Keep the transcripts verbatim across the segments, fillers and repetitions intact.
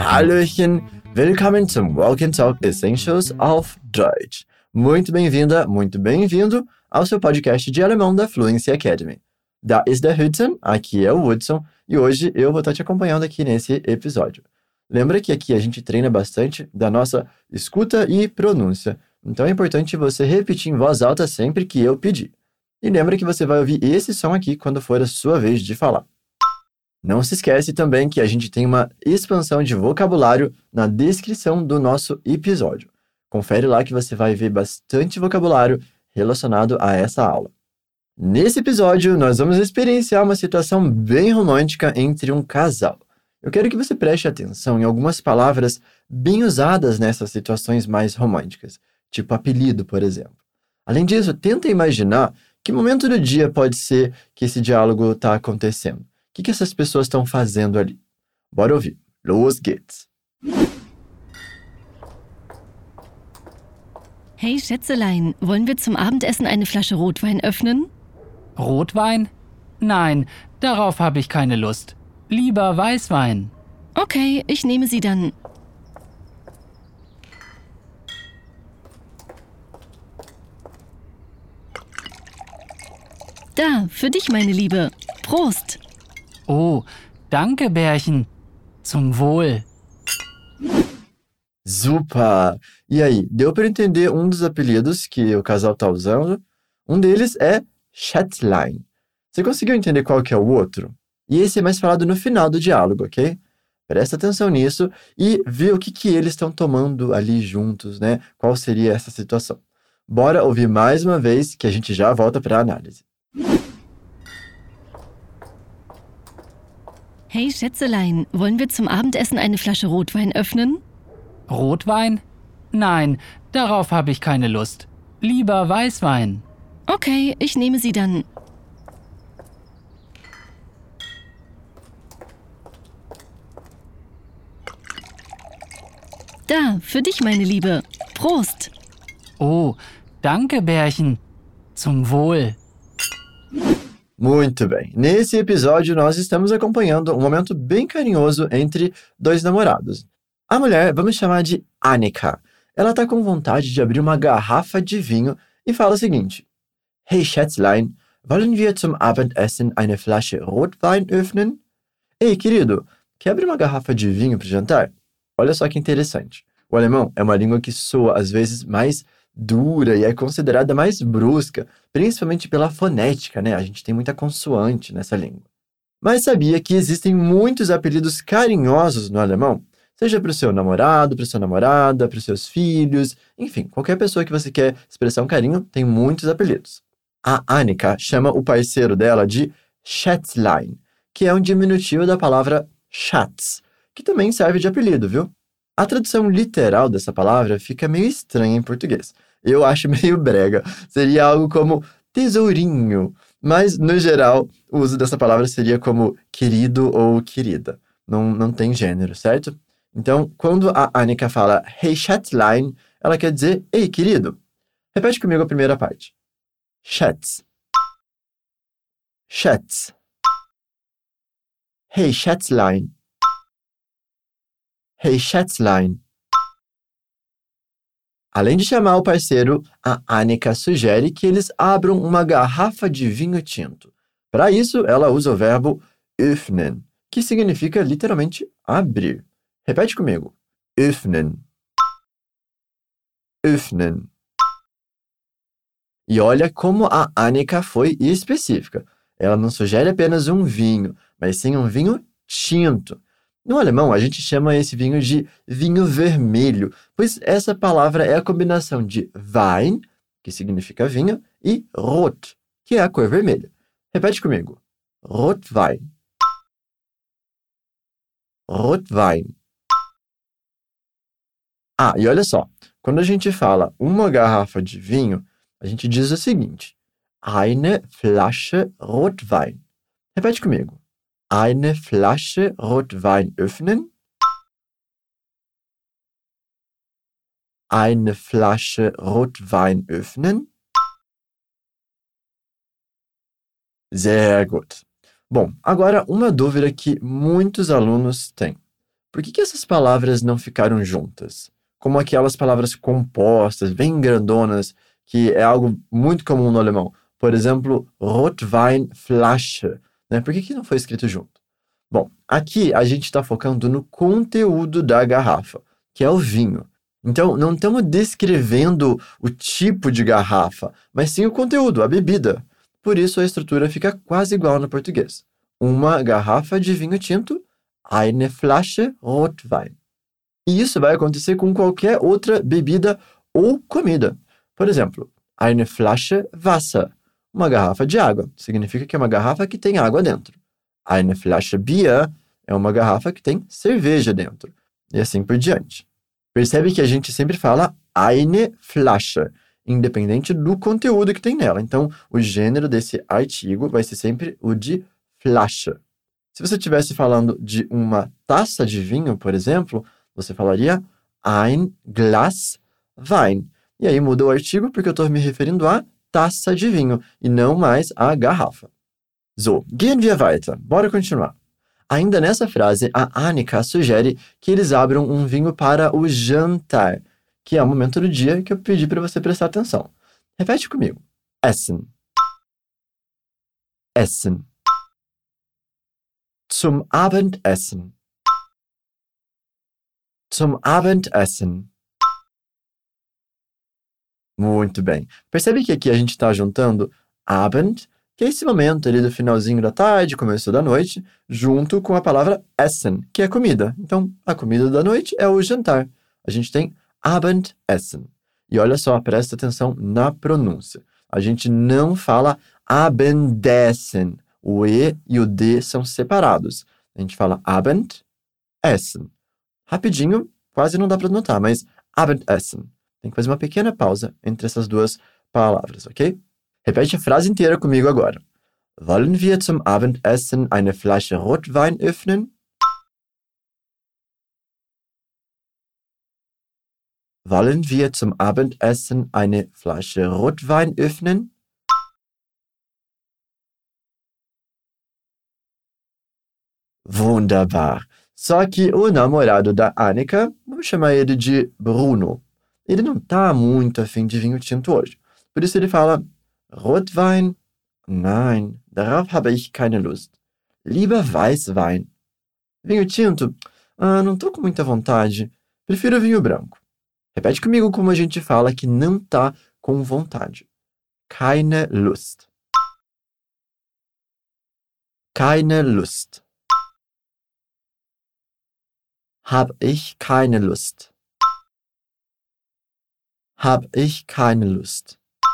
Hallöchen, willkommen zum Walk and Talk Essentials auf Deutsch. Muito bem-vinda, muito bem-vindo ao seu podcast de alemão da Fluency Academy. Da ist der Hudson, aqui é o Hudson, e hoje eu vou estar te acompanhando aqui nesse episódio. Lembra que aqui a gente treina bastante da nossa escuta e pronúncia, então é importante você repetir em voz alta sempre que eu pedir. E lembra que você vai ouvir esse som aqui quando for a sua vez de falar. Não se esquece também que a gente tem uma expansão de vocabulário na descrição do nosso episódio. Confere lá que você vai ver bastante vocabulário relacionado a essa aula. Nesse episódio, nós vamos experienciar uma situação bem romântica entre um casal. Eu quero que você preste atenção em algumas palavras bem usadas nessas situações mais românticas, tipo apelido, por exemplo. Além disso, tenta imaginar que momento do dia pode ser que esse diálogo está acontecendo. O que, que essas pessoas estão fazendo ali? Bora ouvir. Los geht's. Hey Schätzelein, wollen wir zum Abendessen eine Flasche Rotwein öffnen? Rotwein? Nein, darauf habe ich keine Lust. Lieber Weißwein. Okay, ich nehme sie dann. Da, für dich, meine Liebe. Prost! Oh, danke, Bärchen. Zum Wohl. Super! E aí, deu para entender um dos apelidos que o casal está usando? Um deles é Schätzlein. Você conseguiu entender qual que é o outro? E esse é mais falado no final do diálogo, ok? Presta atenção nisso e vê o que, que eles estão tomando ali juntos, né? Qual seria essa situação? Bora ouvir mais uma vez que a gente já volta para a análise. Hey Schätzelein, wollen wir zum Abendessen eine Flasche Rotwein öffnen? Rotwein? Nein, darauf habe ich keine Lust. Lieber Weißwein. Okay, ich nehme sie dann. Da, für dich, meine Liebe. Prost! Oh, danke, Bärchen. Zum Wohl. Muito bem. Nesse episódio, nós estamos acompanhando um momento bem carinhoso entre dois namorados. A mulher, vamos chamar de Annika. Ela está com vontade de abrir uma garrafa de vinho e fala o seguinte: Hey Schätzlein, wollen wir zum Abendessen eine Flasche Rotwein öffnen? Ei, querido, quer abrir uma garrafa de vinho para o jantar? Olha só que interessante. O alemão é uma língua que soa, às vezes, mais dura e é considerada mais brusca, principalmente pela fonética, né? A gente tem muita consoante nessa língua. Mas sabia que existem muitos apelidos carinhosos no alemão? Seja para o seu namorado, para a sua namorada, para os seus filhos, enfim, qualquer pessoa que você quer expressar um carinho tem muitos apelidos. A Annika chama o parceiro dela de Schätzlein, que é um diminutivo da palavra Schatz, que também serve de apelido, viu? A tradução literal dessa palavra fica meio estranha em português. Eu acho meio brega. Seria algo como tesourinho. Mas, no geral, o uso dessa palavra seria como querido ou querida. Não, não tem gênero, certo? Então, quando a Annika fala Hey Schätzlein, ela quer dizer Ei, querido. Repete comigo a primeira parte. Schatz. Schatz. Hey Schätzlein. Hey Schätzlein. Além de chamar o parceiro, a Annika sugere que eles abram uma garrafa de vinho tinto. Para isso, ela usa o verbo öffnen, que significa literalmente abrir. Repete comigo. Öffnen. Öffnen. E olha como a Annika foi específica. Ela não sugere apenas um vinho, mas sim um vinho tinto. No alemão, a gente chama esse vinho de vinho vermelho, pois essa palavra é a combinação de Wein, que significa vinho, e Rot, que é a cor vermelha. Repete comigo. Rotwein. Rotwein. Ah, e olha só, quando a gente fala uma garrafa de vinho, a gente diz o seguinte: Eine Flasche Rotwein. Repete comigo. Eine Flasche Rotwein öffnen? Eine Flasche Rotwein öffnen? Sehr gut. Bom, agora uma dúvida que muitos alunos têm. por que que essas palavras não ficaram juntas? Como aquelas palavras compostas, bem grandonas, que é algo muito comum no alemão. Por exemplo, Rotweinflasche, né? Por que que não foi escrito junto? Bom, aqui a gente está focando no conteúdo da garrafa, que é o vinho. Então, não estamos descrevendo o tipo de garrafa, mas sim o conteúdo, a bebida. Por isso, a estrutura fica quase igual no português. Uma garrafa de vinho tinto, eine Flasche Rotwein. E isso vai acontecer com qualquer outra bebida ou comida. Por exemplo, eine Flasche Wasser, uma garrafa de água. Significa que é uma garrafa que tem água dentro. Eine Flasche Bier é uma garrafa que tem cerveja dentro. E assim por diante. Percebe que a gente sempre fala eine Flasche, independente do conteúdo que tem nela. Então, o gênero desse artigo vai ser sempre o de Flasche. Se você estivesse falando de uma taça de vinho, por exemplo, você falaria ein Glas Wein. E aí muda o artigo porque eu estou me referindo à taça de vinho e não mais à garrafa. So, gehen wir weiter. Bora continuar. Ainda nessa frase, a Annika sugere que eles abram um vinho para o jantar, que é o momento do dia que eu pedi para você prestar atenção. Repete comigo. Essen. Essen. Zum Abendessen. Zum Abendessen. Muito bem. Percebe que aqui a gente está juntando Abend, que é esse momento ali do finalzinho da tarde, começo da noite, junto com a palavra Essen, que é comida. Então, a comida da noite é o jantar. A gente tem Abendessen. E olha só, presta atenção na pronúncia. A gente não fala Abendessen. O E e o D são separados. A gente fala Abendessen. Rapidinho, quase não dá para notar, mas Abendessen. Tem que fazer uma pequena pausa entre essas duas palavras, ok? Repete a frase inteira comigo agora. Wollen wir zum Abendessen eine Flasche Rotwein öffnen? Wollen wir zum Abendessen eine Flasche Rotwein öffnen? Wunderbar. Só que o namorado da Annika, vamos chamar ele de Bruno. Ele não tá muito afim de vinho tinto hoje. Por isso ele fala, Rotwein? Nein, darauf habe ich keine Lust. Lieber Weißwein. Vinho tinto? Ah, não tô com muita vontade. Prefiro vinho branco. Repete comigo como a gente fala que não tá com vontade. Keine Lust. Keine Lust. Hab ich keine Lust. Hab ich keine Lust.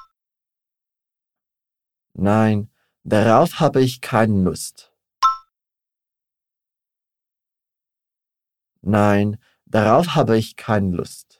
Nein, darauf habe ich keine Lust. Nein, darauf habe ich keine Lust.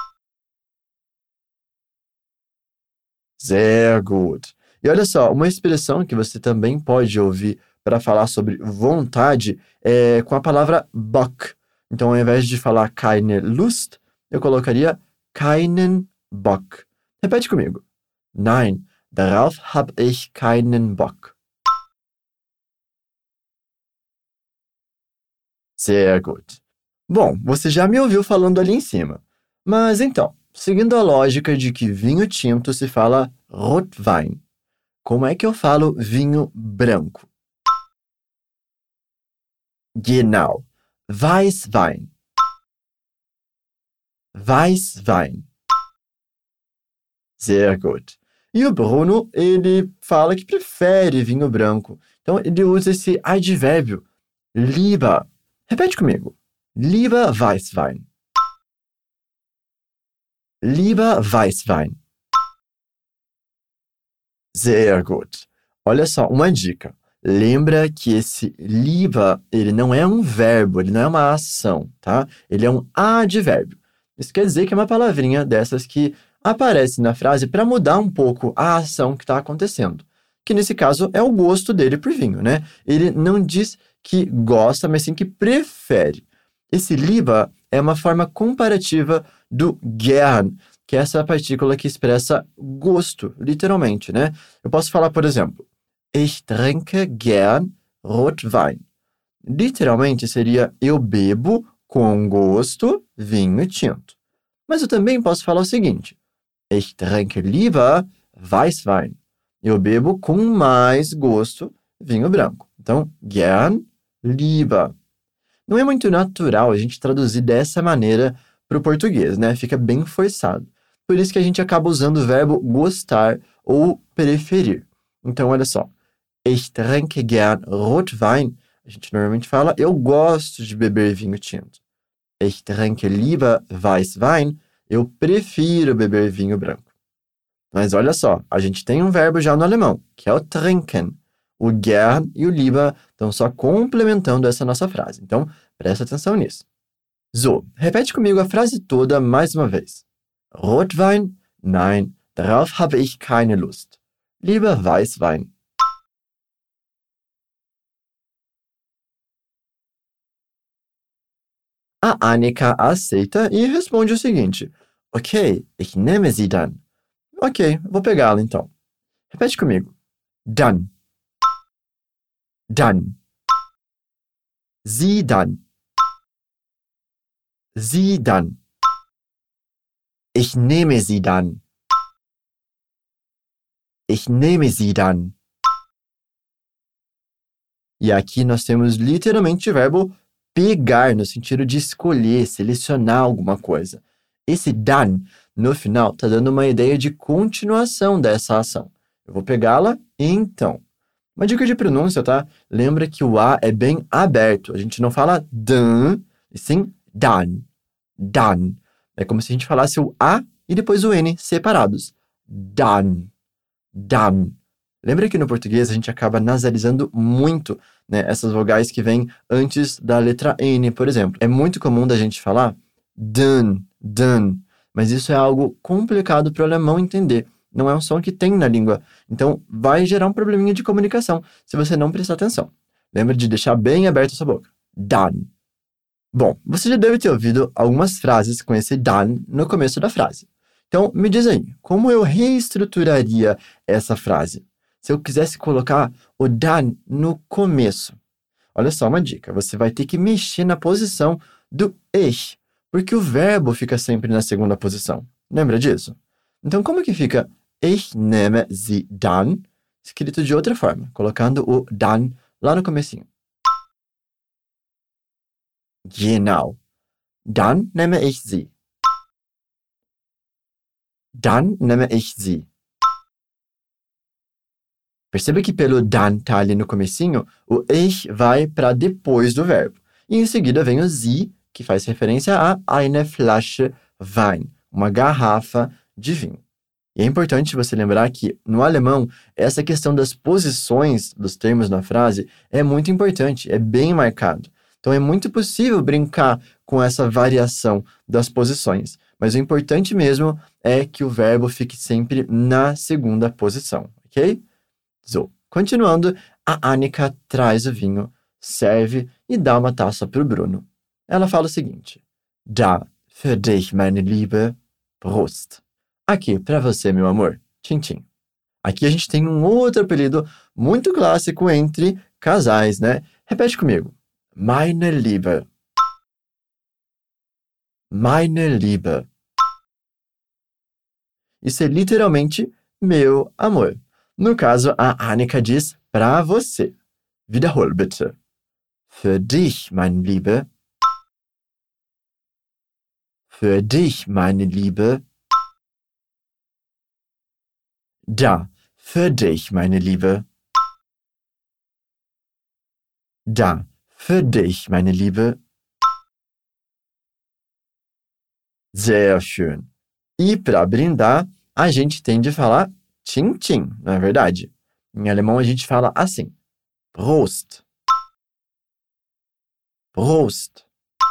Sehr gut. E olha só, uma expressão que você também pode ouvir para falar sobre vontade é com a palavra Bock. Então, ao invés de falar keine Lust, eu colocaria keinen Bock. Repete comigo. Nein, darauf habe ich keinen Bock. Sehr gut. Bom, você já me ouviu falando ali em cima. Mas então, seguindo a lógica de que vinho tinto se fala Rotwein, como é que eu falo vinho branco? Genau. Weißwein. Weißwein. Sehr gut. E o Bruno, ele fala que prefere vinho branco. Então, ele usa esse advérbio, lieber. Repete comigo. Lieber Weißwein. Lieber Weißwein. Sehr gut. Olha só, uma dica. Lembra que esse lieber, ele não é um verbo, ele não é uma ação, tá? Ele é um advérbio. Isso quer dizer que é uma palavrinha dessas que aparece na frase para mudar um pouco a ação que está acontecendo. Que nesse caso é o gosto dele por vinho, né? Ele não diz que gosta, mas sim que prefere. Esse lieber é uma forma comparativa do gern, que é essa partícula que expressa gosto, literalmente, né? Eu posso falar, por exemplo, ich trinke gern Rotwein. Literalmente seria eu bebo com gosto, vinho tinto. Mas eu também posso falar o seguinte: Ich trinke lieber Weißwein. Eu bebo com mais gosto vinho branco. Então, gern, lieber. Não é muito natural a gente traduzir dessa maneira para o português, né? Fica bem forçado. Por isso que a gente acaba usando o verbo gostar ou preferir. Então, olha só. Ich trinke gern Rotwein. A gente normalmente fala, eu gosto de beber vinho tinto. Ich trinke lieber Weißwein. Eu prefiro beber vinho branco. Mas olha só, a gente tem um verbo já no alemão, que é o trinken. O gern e o lieber estão só complementando essa nossa frase. Então, presta atenção nisso. So, repete comigo a frase toda mais uma vez. Rotwein? Nein, darauf habe ich keine Lust. Lieber Weißwein. A Annika aceita e responde o seguinte. Ok, ich nehme sie dann. Ok, vou pegá-la então. Repete comigo. Dann. Dann. Sie dann. Sie dann. Ich nehme sie dann. Ich nehme sie dann. E aqui nós temos literalmente o verbo pegar, no sentido de escolher, selecionar alguma coisa. Esse dann, no final, está dando uma ideia de continuação dessa ação. Eu vou pegá-la então. Uma dica de pronúncia, tá? Lembra que o A é bem aberto. A gente não fala dan, e sim dan. Dan. É como se a gente falasse o A e depois o N separados. Dan. Dan. Lembra que no português a gente acaba nasalizando muito, né, essas vogais que vêm antes da letra N, por exemplo. É muito comum da gente falar dan, dan, mas isso é algo complicado para o alemão entender. Não é um som que tem na língua. Então, vai gerar um probleminha de comunicação se você não prestar atenção. Lembra de deixar bem aberta a sua boca. Dan. Bom, você já deve ter ouvido algumas frases com esse dan no começo da frase. Então, me diz aí, como eu reestruturaria essa frase? Se eu quisesse colocar o dan no começo. Olha só uma dica, você vai ter que mexer na posição do ich, porque o verbo fica sempre na segunda posição. Lembra disso? Então, como que fica ich nehme sie dann, escrito de outra forma, colocando o dann lá no comecinho? Genau. Dann nehme ich sie. Dann nehme ich sie. Perceba que pelo dann tá ali no comecinho, o ich vai para depois do verbo. E em seguida vem o sie, que faz referência a eine Flasche Wein, uma garrafa de vinho. E é importante você lembrar que, no alemão, essa questão das posições dos termos na frase é muito importante, é bem marcado. Então, é muito possível brincar com essa variação das posições. Mas o importante mesmo é que o verbo fique sempre na segunda posição, ok? So, continuando, a Annika traz o vinho, serve e dá uma taça para o Bruno. Ela fala o seguinte. Da, für dich, meine Liebe, Prost. Aqui, para você, meu amor, tchim tchim. Aqui a gente tem um outro apelido muito clássico entre casais, né? Repete comigo. Meine Liebe. Meine Liebe. Isso é literalmente meu amor. No caso, a Annika diz pra você. Wiederhol bitte. Für dich, meine Liebe. Für dich, meine Liebe. Da, für dich, meine Liebe. Da, für dich, meine Liebe. Sehr schön. E para brindar, a gente tem de falar tchim tchim, não é verdade? Em alemão a gente fala assim. Prost. Prost.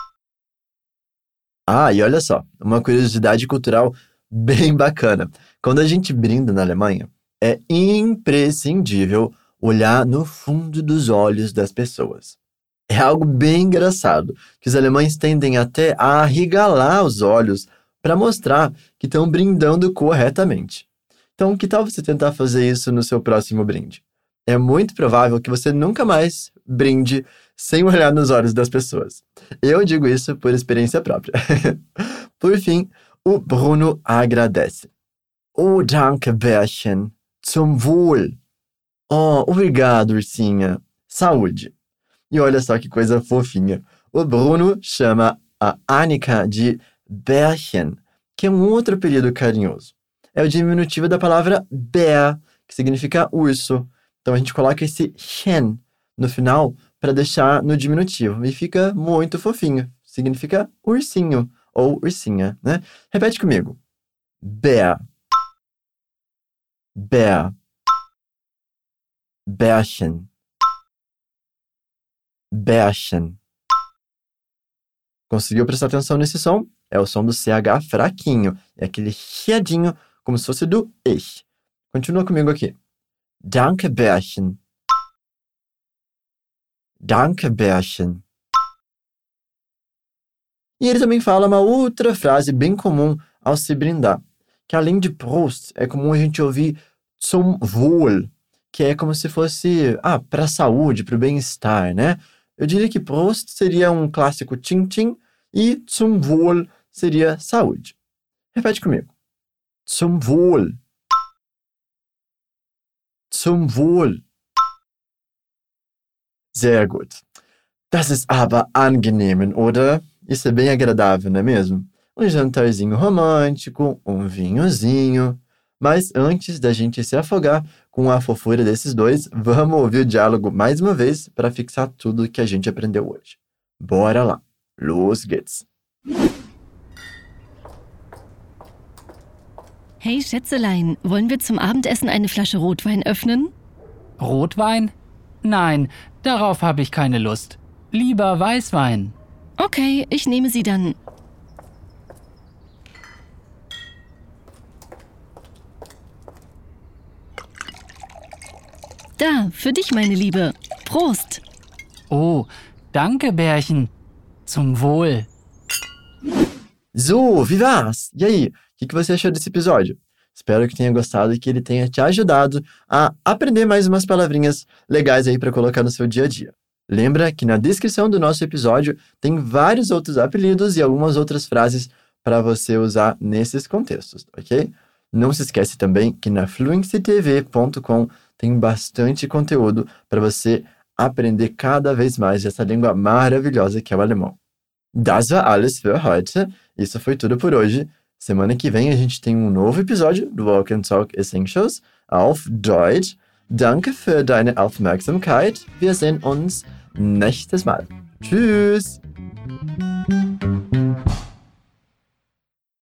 Ah, e olha só, uma curiosidade cultural bem bacana. Quando a gente brinda na Alemanha, é imprescindível olhar no fundo dos olhos das pessoas. É algo bem engraçado, que os alemães tendem até a arregalar os olhos para mostrar que estão brindando corretamente. Então, que tal você tentar fazer isso no seu próximo brinde? É muito provável que você nunca mais brinde sem olhar nos olhos das pessoas. Eu digo isso por experiência própria. Por fim, o Bruno agradece. Oh, danke, Bärchen. Zum Wohl. Oh, obrigado, ursinha. Saúde. E olha só que coisa fofinha. O Bruno chama a Annika de Bärchen, que é um outro apelido carinhoso. É o diminutivo da palavra Bär, que significa urso. Então a gente coloca esse chen no final para deixar no diminutivo. E fica muito fofinho. Significa ursinho ou ursinha, né? Repete comigo. Bär. Bär. Bärchen. Bärchen. Conseguiu prestar atenção nesse som? É o som do C H fraquinho. É aquele chiadinho, como se fosse do ich. Continua comigo aqui. Danke, Bärchen. Danke, Bärchen. E ele também fala uma outra frase bem comum ao se brindar, que além de Prost, é comum a gente ouvir zum Wohl, que é como se fosse, ah, para a saúde, para o bem-estar, né? Eu diria que Prost seria um clássico tchim-tchim e zum Wohl seria saúde. Repete comigo. Zum Wohl. Zum Wohl. Sehr gut. Das ist aber angenehm, oder? Isso é bem agradável, não é mesmo? Um jantarzinho romântico, um vinhozinho. Mas antes da gente se afogar com a fofura desses dois, vamos ouvir o diálogo mais uma vez para fixar tudo que a gente aprendeu hoje. Bora lá. Los geht's. Hey Schätzelein, wollen wir zum Abendessen eine Flasche Rotwein öffnen? Rotwein? Nein, darauf habe ich keine Lust. Lieber Weißwein. Okay, ich nehme sie dann. Da, für dich, meine Liebe. Prost! Oh, danke, Bärchen. Zum Wohl. So, wie war's? E aí, o que, que você achou desse episódio? Espero que tenha gostado e que ele tenha te ajudado a aprender mais umas palavrinhas legais aí para colocar no seu dia a dia. Lembra que na descrição do nosso episódio tem vários outros apelidos e algumas outras frases para você usar nesses contextos, ok? Não se esquece também que na fluency t v ponto com tem bastante conteúdo para você aprender cada vez mais essa língua maravilhosa que é o alemão. Das war alles für heute. Isso foi tudo por hoje. Semana que vem a gente tem um novo episódio do Walk and Talk Essentials auf Deutsch. Danke für deine Aufmerksamkeit. Wir sehen uns nächstes Mal. Tschüss!